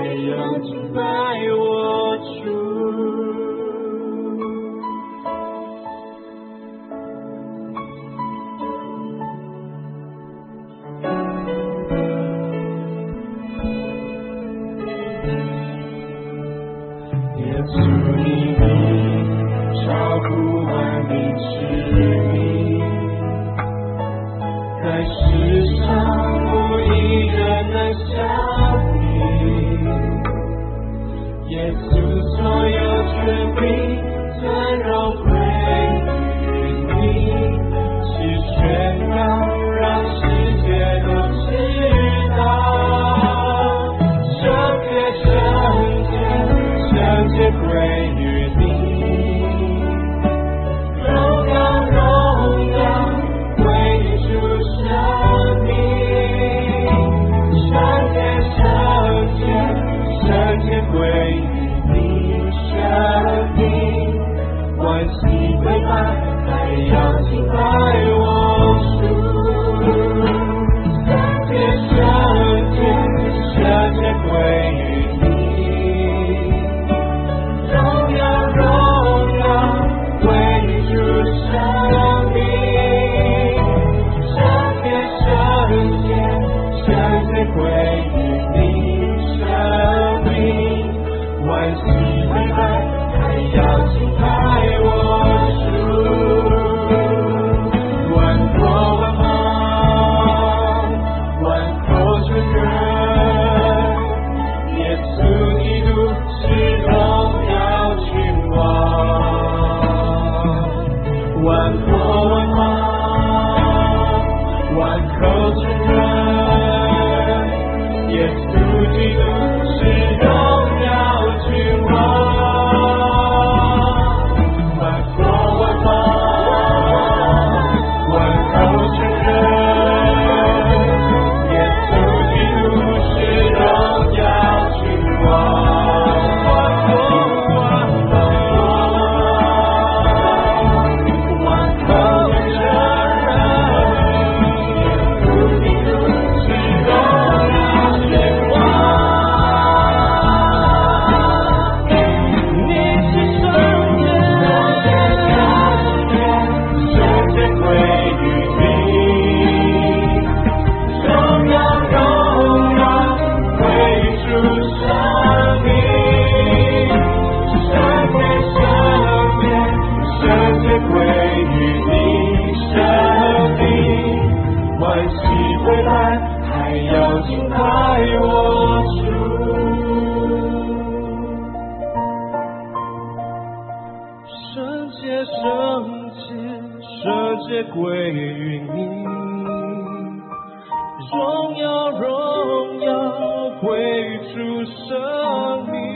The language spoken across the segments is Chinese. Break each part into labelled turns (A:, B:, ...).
A: 还要敬拜我主。耶稣你的超乎万民之名，在世上无一人能像你。耶稣所有权柄尊荣归于你，是宣告让世界都知道，圣洁圣洁圣洁归于你，荣耀荣耀归于主生命，圣洁圣洁圣洁归于你生命，万膝跪拜还要敬拜我主，圣洁圣洁圣洁归于你，荣耀荣耀归于主生命，圣洁圣洁圣洁归于你生命，万膝跪拜还要敬拜我主，万国万邦万口承认，耶稣基督是荣耀君王，万国万邦万口承认，耶稣基督是荣耀君王，万国万邦万口承认，耶稣基督是荣耀君王，万国万邦万口承认，耶稣基督是荣耀君王。你是圣洁圣洁归于你，荣耀荣耀归于主生命，圣洁圣洁圣洁归于你生命，万膝跪拜还要敬拜我主，圣洁圣洁圣洁归于你，荣耀荣耀归于主生命，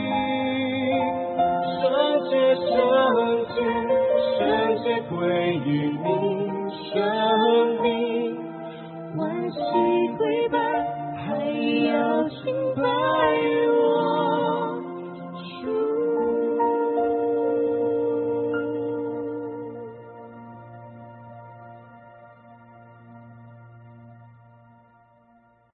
A: 圣洁圣洁圣洁归于你生命，万膝跪拜还要敬